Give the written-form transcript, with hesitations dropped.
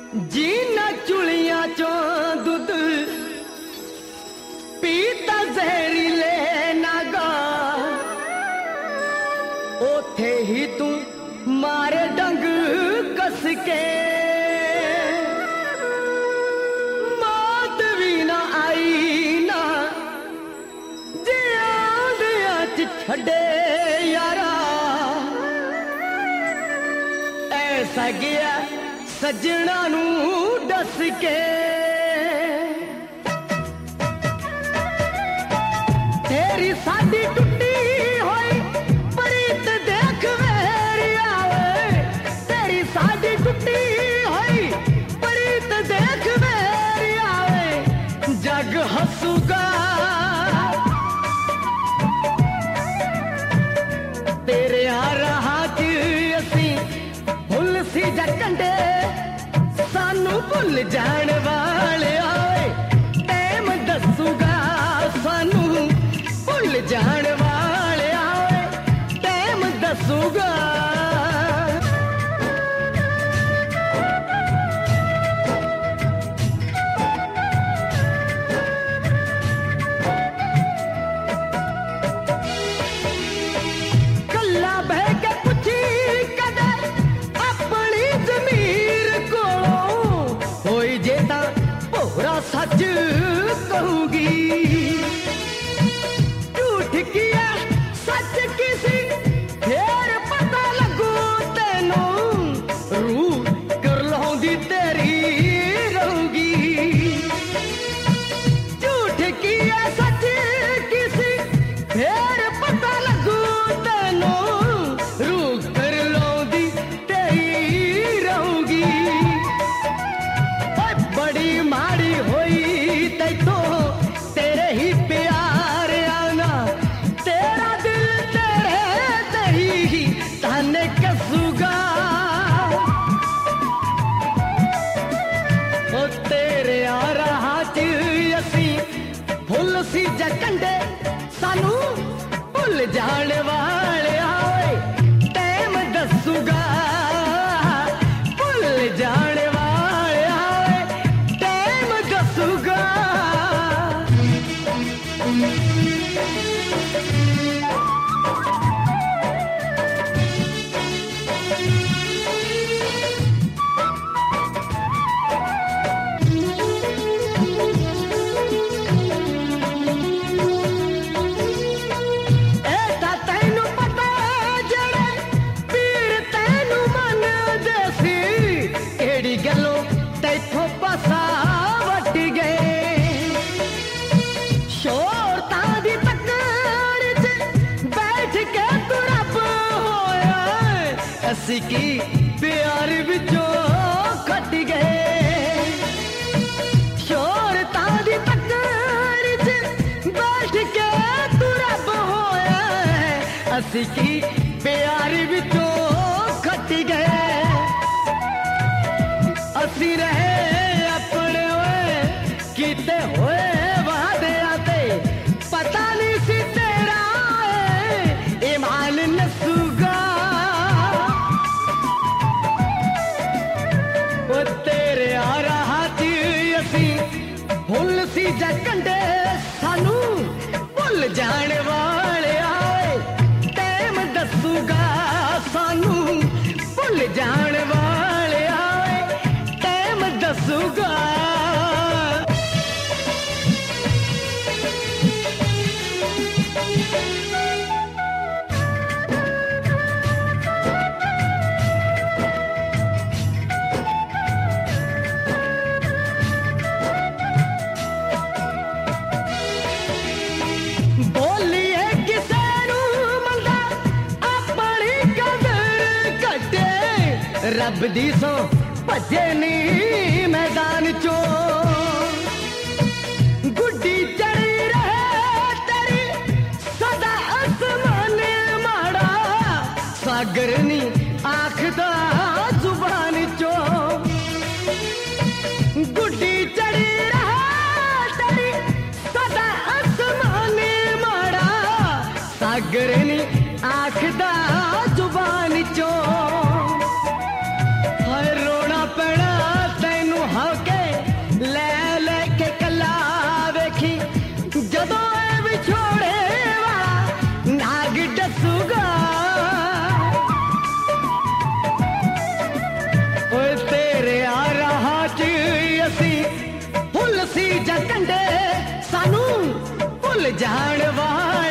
जीना चुलियां चो दुध पीता जहरीले नागा ओथे ही तू मारे डंग कस के मौत भी ना आई ना जे आंदिया च छड़े यारा ऐसा गया सजना नू दस के तेरी साडी टुटी होई प्रीत देख मेरी आवे तेरी साडी टुटी होई प्रीत देख मेरी आवे जग हसूगा तेरे राह च असी भुल सी जकंडे सानू भुल जाने वाले आए टाइम दसूगा सानू भुल जाने वाले आए टाइम दसूगा कल्ला बह के पुछी कदे अपनी जमीर को होई जेता पूरा सच कहूंगी झूठ किया सच किसी फिर पता लगू तेनू रूह कर लौंदी तेरी रहूंगी झूठ किया सच किसी फिर पता लगू तेनू रूह कर लौंदी तेरी रहूंगी बड़ी माड़ी होई तैथो तेरे ही प्यार आना तेरा दिल तेरे ही ताने कसूगा ओ तेरे राह च असी भुल सी जकंडे सानू भुल जाने वाले आए टाइम दसूगा भुल जाने वाले आए टाइम दसूगा ऐसा तैनू पता जड़े पीर तैनू मन देसी केड़ी गलों तैथों पसा वट गए शोर तादी तकड़ च बैठ के तू रब होया असी की प्यार विचों खट गए शोर तादी तकड़ च बैठ के तू रब होया असी की प्यार विचों खट गए असी रहे अपने होए कीते होए वादे आते पता नहीं सी तेरा ईमान नसूगा वो तेरे राह च असी भुल सी जकंडे सानू भुल जाने वाले आए टाइम दसूगा सानू भुल जाने वाले आए टाइम दसूगा बोलिए किसे नू मंदा अपनी कदर कटे रब दी सो भजे नी मैदान चो गुड्डी चढ़ी रहे तेरी सदा आसमान माड़ा सागर नी आखदा जुबान चो गुड्डी चढ़ी रहे तेरी सदा आसमान माड़ा सागर नी आखदा जुबान चो हाय रोना पैना तैनू जान वाले